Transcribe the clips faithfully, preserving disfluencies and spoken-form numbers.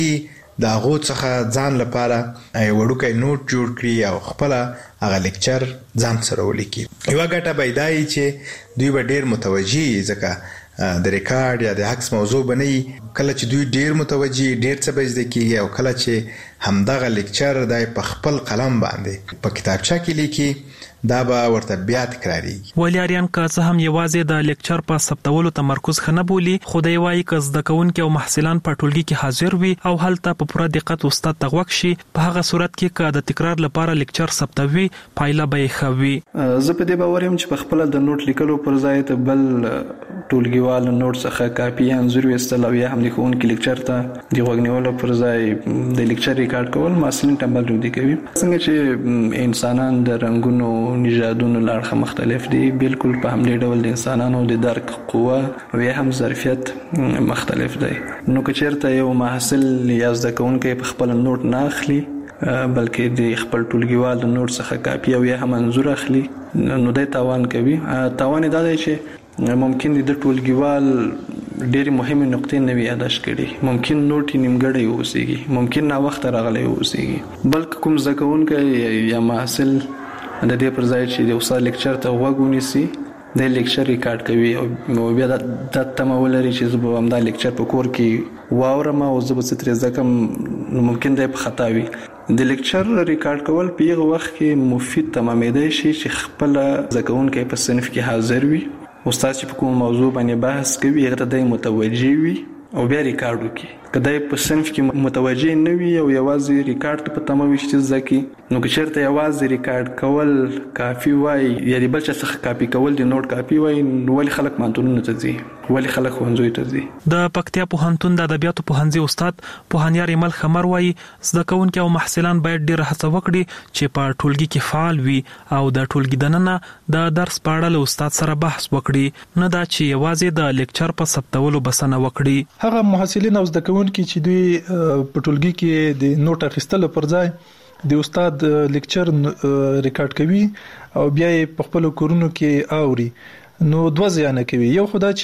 د هغو څخه ځان لپاره یو وړوکی نوټ جوړ کړي او خپله هغه لیکچر ځان سره ولیکي. یوه ګټه به یې دا وي چې دوی به ډېر متوجه وي، ځکه د ریکارډ یا د عکس موضوع به نه وي. کله چې دوی ډېر متوجه ډېر څه به زده کېږي، او کله چې همدغه لیکچر دی په خپل قلم باندې په کتابچه کې لیکي، دا به ورته بیا تکراریږي. ولیاریان که څه هم یوازې د لیکچر په ثبتولو تمرکز ښه نه بولي، خو دی وایي که زده کوونکي او محصلان په ټولګي کې حاضر وي او هلته په پوره دقت استاد ته غوږ شي، په هغه صورت کې که د تکرار لپاره لیکچر ثبتوي پایله به یې ښه وي. زه په دې باور یم چې په خپله د نوټ لیکلو پر ځای ته بل ټولګیوال نوټ څخه کاپي یا انځور ویستل او یا هم د ښوونکي لیکچر ته د غوږ نیولو پر ځای د لیکچر ریکارډ کول محصلین ټنبل رودي کوي. څنګه چې انسانان د رنګونو نژادونو له اړخه مختلف دي، بالکل په همدې ډول د انسانانو د درک قوه او یا هم ظرفیت مختلف دی. نو که چېرته یو محصل یا زده کوونکی په خپله نوټ نه اخلي بلکې د خپل ټولګیوال د نوټ څخه کاپي او یا هم انځور اخلي، نو دی تاوان کوي. تاوان یې دا دی چې ممکن د ټولګیوال ډېرې مهمې نقطې نه وي یاداشت کړي، ممکن نوټ یې نیمګړی واوسېږي، ممکن ناوخته راغلی واوسېږي. بلکې کوم زده کوونکی یا محصل د دې پر ځای چې د استاد لیکچر ته غوږ ونیسي، د لیکچر ریکارډ کوي او بیا دا تمه ولري چې زه به همدا لیکچر په کور کې واورم او زه به څه ترې زده کړم، نو ممکن دی په خطا وي. د لیکچر ریکارډ کول په هغه وخت کې مفید تمامېدی شي چې خپله زده کوونکی په صنف کې حاضر وي، استاد چې په کوم موضوع باندې بحث کوي هغه ته دی متوجه وي او بیا ریکارډ وکړي. که دی په صنف کې متوجه نه وي او یوازې ریکارډ ته په تمه وي چې زده کړي، نو که چېرته یوازې ریکارډ کول کافي وای یا د بل چا څخه کاپي کول د نوټ کاپي وای، نو ولې خلک پوهنتونونو ته ځي، ولې خلک ښوونځیو ته ځي؟ د پکتیا پوهنتون د ادبیاتو پوهنځي استاد پوهنیار ایمل خمر وایي زده کوونکي او محصلان باید ډېره هڅه وکړي چې په ټولګي کې فعال وي او د ټولګي دننه د درس په اړه له استاد سره بحث وکړي، نه دا چې یوازې د لیکچر په ثبتولو بسنه وکړي. هغه محصلین او زده کوونکي چې دوی په ټولګي کې د نوټ اخیستلو پر ځای د استاد لیکچر ریکارډ کوي او بیا یې په خپل کورونو کې اوري، نو دوه زیانه کوي. یو خو دا چې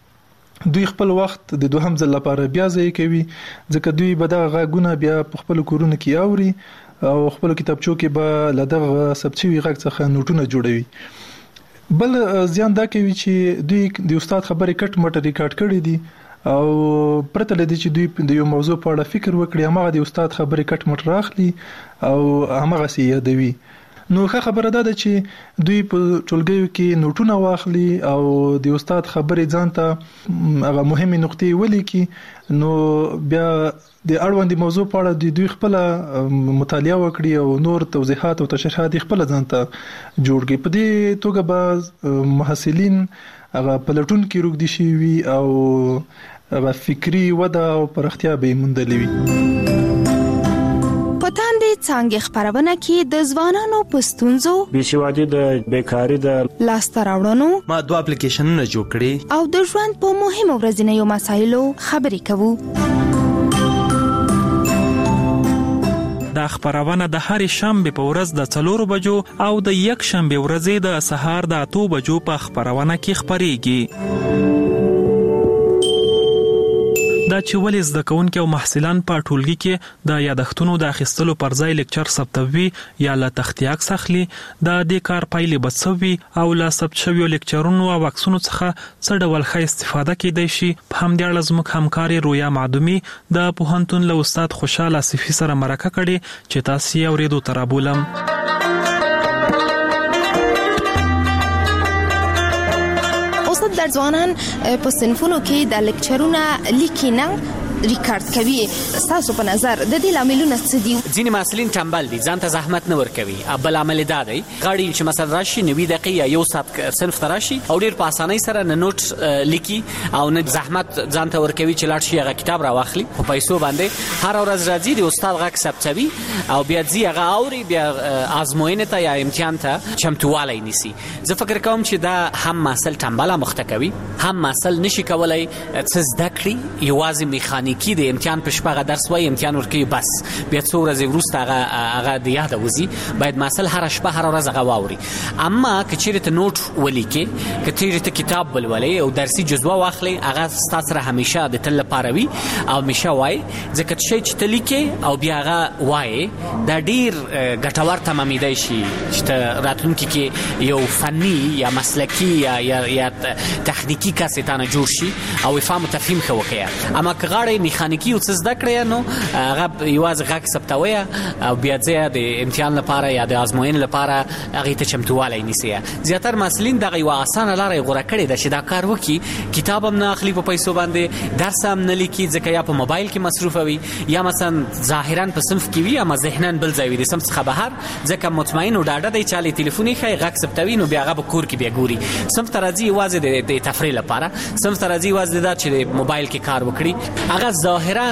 دوی خپل وخت د دوهم ځل لپاره بیا ضایع کوي، ځکه دوی به دغه غږونه بیا په خپل کورونو کې اوري او خپل کتابچو کې به له دغه ثبت شوي غږ څخه نوټونه جوړوي. بل زیان دا کوي چې دوی د استاد خبرې کټ مټ ریکارډ کړي دي او پرته له دې چې دوی د یو موضوع په اړه فکر وکړي، هماغه د استاد خبرې کټ مټ راخلي او هماغه سي یادوي. نو ښه خبره ده چې دوی په ټولګیو کې نوټونه واخلي او د استاد خبرې ځان ته هغه مهمې نقطې ولیکي، نو بیا د اړوند موضوع په اړه دوی خپل مطالعه وکړي او نور توضیحات او تشریحات خپل ځان ته جوړ کړي. په دې توګه به محصلین هغه پلټون کې روږدي شي او هغه فکری وده او پرختیا به موندلې وي. په تاندې څانګې خبرونه کې د ځوانانو په ستونزو، بېسوادي د بیکاري د لاسته راوړنو، ما دوه اپلیکیشنونه جوړ کړي او د ژوند په مهمو ورځنیو مسایلو خبرې کوو. دا خبرونه د هرې شنبه په ورځ د څلورو بجو او د یک شنبه ورځې د سهار د اتو بجو په خبرونه کې خبرېږي. دا چې ولې زده کوونکي او محصلان په ټولګي کې د یادښتونو د اخیستلو پر ځای لیکچر ثبتوي یا له تختې عکس اخلي، د دې کار پایلې به څه وي او له ثبت شویو لیکچرونو او عکسونو څخه څه ډول ښه استفاده کیدای شي. په همدې اړه زموږ همکارې رویا معدومي د پوهنتون له استاد خوشحال آصفي سره مرکه کړې چې تاسو یې اورېدو ته رابولم. در ځوانان په صنفونو کې د لیکچرونه لیکي نه ریکارډ کوي، تاسو په نظر د دې لاملونه څه دي؟ ځینې محصلین ټنبل دي، ځان ته زحمت نه ورکوي. بل عامل دا دی غواړي چې مثلا راشي نوي دقیقې یا یو ساعت صنف ته راشي او ډېر په اسانۍ سره نه نوټ لیکي او نه زحمت ځان ته ورکوي چې لاړ شي هغه کتاب راواخلي په پیسو باندې. هر ورځ راځي د استاد غږ ثبتوي او بیا ځي هغه اوري، بیا ازموینې ته یا امتحان ته چمتووالی نیسي. زه فکر کوم چې دا هم محصل ټنبله مخته کوي، هم محصل نشي کولی څه زده کړي، یوازې میخانیک میخانیکی د امتحان په شپه غ درس وای امتحان ورکوي بس بیا څو ورځې وروسته هغه هغه د یاد وځي باید مسل هر شپه هر ورځ هغه واوري. اما که چیرې ته نوٹ ولیکې که چیرې ته کتاب ولولې او درسي جزوه واخلې هغه ستاسو سره همیشه د تل لپاره وي او همیشه وای ځکه چې چې ته لیکې او بیا هغه وای دا ډیر ګټور تمامیدای شي چې ته راتلونکي کې یو فني یا مسلکی یا یا تخنیکی کس ته نه جوړ شي او فهم او تفهیم خو وکړي. اما که غاړې میخانیکی او څه زده کړې نو هغه یوازې غږ ثبتوي او بیا ځای د امتحان لپاره یا د ازموینې لپاره هغه ته چمتووالی نیسي. زیاتره مسلین دغه یو اسانه لارې غوړه کړې ده چې دا کار وکړي کتاب هم نه اخلي په پیسو باندې درس هم نه لیکي ځکه یا په موبایل کې مصروف وي یا مثلا ظاهرا په صنف کې وي اما ذهناً بل ځای وي د سم څخه بهر ځکه مطمئن او ډاډه دی چې له ټلیفون یې خای غږ ثبتوي نو بیا هغه په کور کې بیا ګوري. صنف ته راځي یوازې د تفریح لپاره صنف ته راځي یوازې دا چې د موبایل کې کار وکړي هغه ظاهرا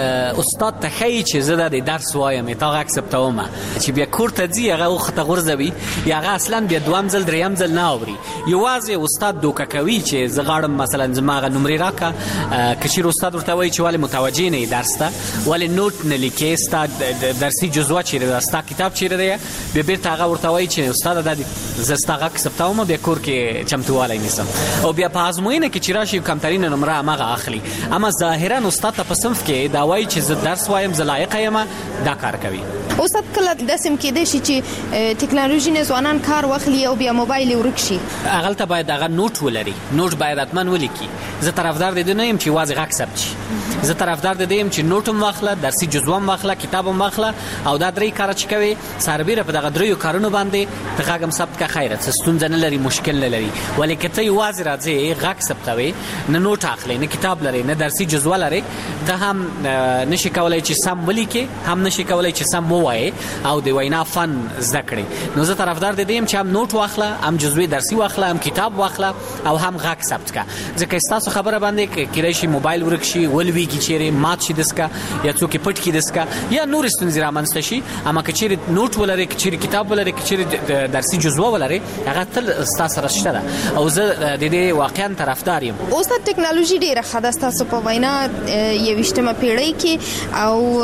استاد ته ښیي چې زه د درس وایم تا غږ ثبتوم چې بیا کور ته ځي هغه وخت غورځوي یا هغه اصلا بیا دوام ځل دریم ځل نه اوري. یوازې استاد دوکه کوي چې زه غواړم مثلا زماغه نمرې راکا کشیر استاد ورته وایي چې والي متوجه نه درس ته والي نوٹ نه لیکي استاد درسي جزوه چیرې دا ستا کتاب چیرې دی بیا بیرته هغه ورته وایي چې استاد د زستا غږ ثبتوم بیا کور کې چمتووالی نیسم او بیا په ازموینه کې چې راشي کمترینه نمره هغه اخلي. اما ظاهرا استاد ته په صنف کې دا وایي چې زه درس وایم زه لایق یم دا کار کوي. استاد کله داسې کېدای شي چې ټکنالوژي نه ځوانان کار واخلي او بیا موبایل ورک شي هغه ته باید هغه نوٹ ولري نوٹ باید حتما ولیکي. زه طرفدار دې نه یم چې واځي غږ ثبت شي زه طرفدار دې یم چې نوٹ هم واخله درسي جزوه هم واخله کتاب هم واخله او دا درې کار چې کوي سربېره په دغه دریو کارونو باندې ته غږ هم ثبت کا خیرت ستونزه نه لري مشکل نه لري. ولې که ته یوازې راځې غږ ثبتوي نه نوٹ اخلي نه کتاب لري نه درسي جزوه لري ته هم نشي کولای چې سم ولیکې هم نشي کولای چې سم ووایې او د وینا فن زده کړې. نو زه طرفدار دې یم چې هم نوٹ واخله هم جزوه درسي واخله هم کتاب واخله او هم غږ ثبت کا ځکه تاسو خبره باندې کېدای شي موبایل ورک شي ولوي کی چیرې مات شي دسکا یا څوک پټ کی دسکا یا نور ستونزې رامنځته شي. اما که چیرې نوٹ ولري که چیرې کتاب ولري که چیرې درسي جزوه ولري هغه تل تاسو سره شته او زه د دې واقعا طرفدار یم. اوس د ټکنالوژي ډیره خاصه تاسو په وینا یوشتمه پیړۍ کې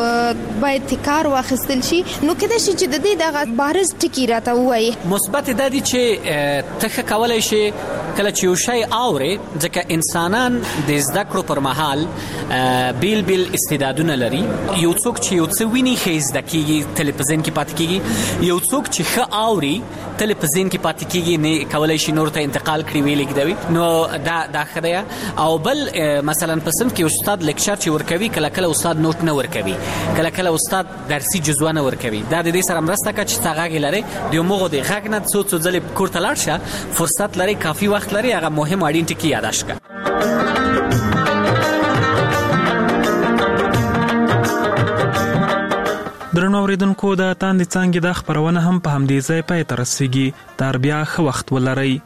او باید کار واخیستل شي نو کله چې د دې دغه بارز ټکی راته وایي مثبت د دې چې ته کولای شي کله چې یو شی اوري ځکه انسانان د زده کړو پر مهال بیل بیل استعدادونه لري. یو څوک چې یو څه ویني خیز د کیږي تلویزیون کې پاتې کیږي یو څوک چې ښه اوري تلویزیون کې پاتې کیږي نه کولای شي نور ته انتقال کړي ویل کېدوي نو دا دا خدایا او بل مثلا په صنف کې استاد لیکچر چې ورکوي کله کله استاد نوٹ نه ورکوي کله کله استاد درسي جزوه نه ورکوي دا د دې سره مرسته کوي چې تاغه لري د موغو د غږ نه څو څو ځلې کور ته لاړ شه فرصت لري کافي وخت لري هغه مهم اړین ټکی یاداش کا. درنو اوریدونکو د تاندې څنګه د خبرونه هم په همدې ځای پای ته رسیږي تر بیا ښه وخت ولرئ.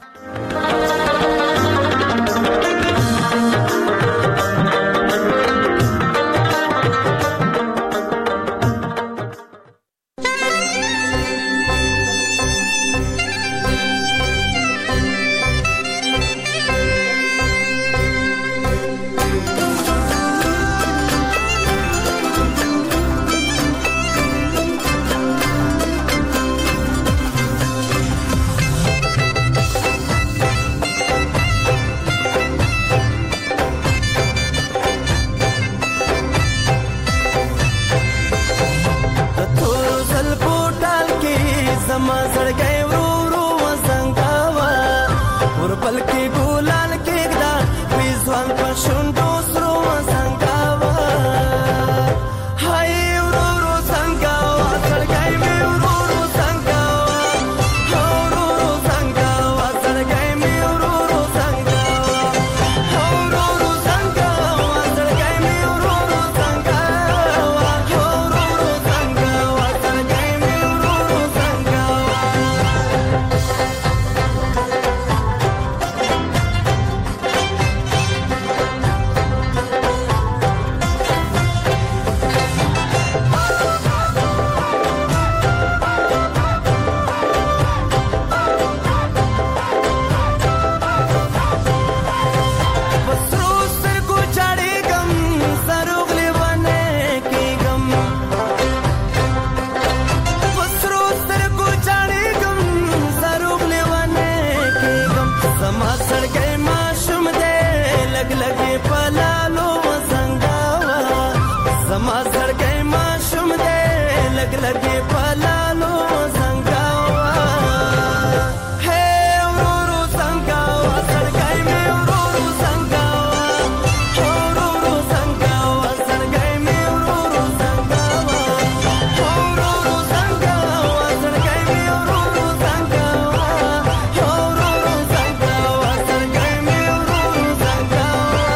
لګ لګې پلانو څنګه هي ورو څنګه سړګای مې ورو څنګه ورو څنګه سړګای مې ورو څنګه ورو څنګه سړګای مې ورو څنګه ورو څنګه سړګای مې ورو څنګه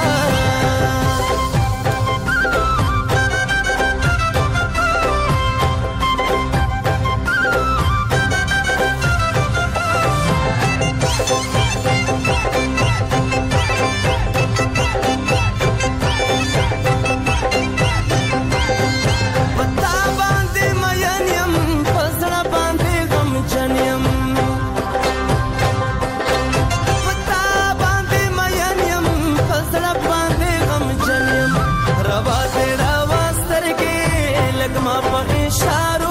پتا باندې مین یم پسړه باندې غم جنیم پتا باندې مین یم پسړه باندې غم جنیم روا دې روا سترګې لګما په اشارو